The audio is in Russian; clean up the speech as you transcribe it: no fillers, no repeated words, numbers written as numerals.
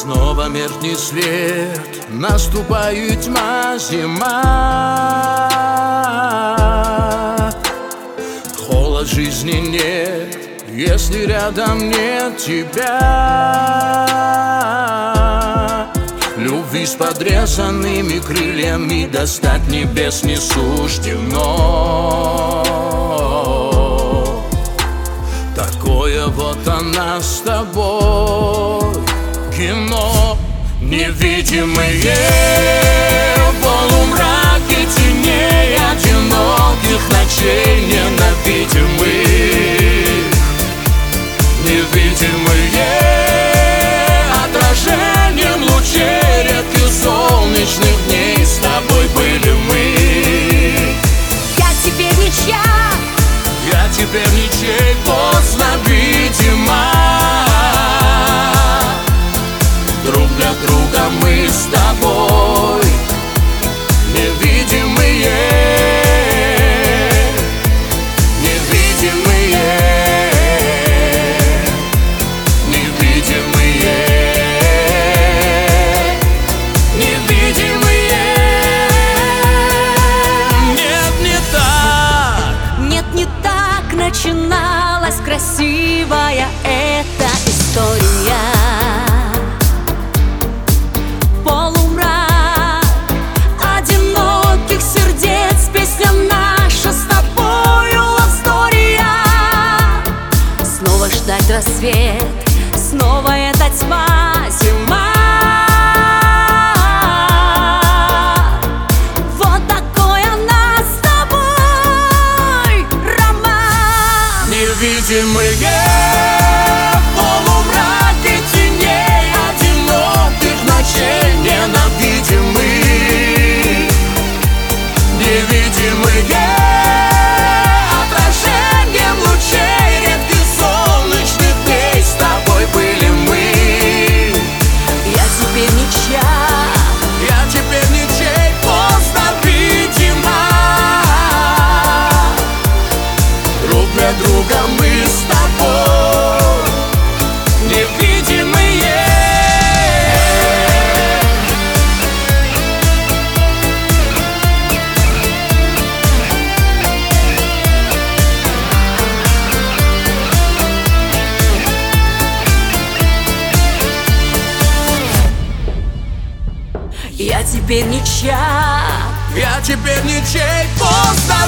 Снова меркнет свет, наступает тьма, зима. Холод жизни нет, если рядом нет тебя. Любви с подрезанными крыльями достать небес не суждено. Такое вот она с тобой кино. Невидимые полумраки теней, одиноких ночей ненавидимых. Невидимые отражением лучей редких солнечных дней с тобой были мы. Я теперь ничья, я теперь ничей, поздно, видимо. Друг для друга мы с тобой невидимые, невидимые, невидимые, невидимые. Нет, не так. нет, не так начиналась красивая эта история. Полумрак одиноких сердец, песня наша с тобою лавстория. Снова ждать рассвет, снова эта тьма, зима. Вот такой она с тобой роман. Невидимые полумраки теней, одиноких ночей ненавидимых. Невидимые отражением лучей редких солнечных дней с тобой были мы. Я теперь ничья, я теперь ничей, поздно, видимо. Друг для друга мы с тобой невидимые. я теперь ничья. Я теперь ничей, поздно,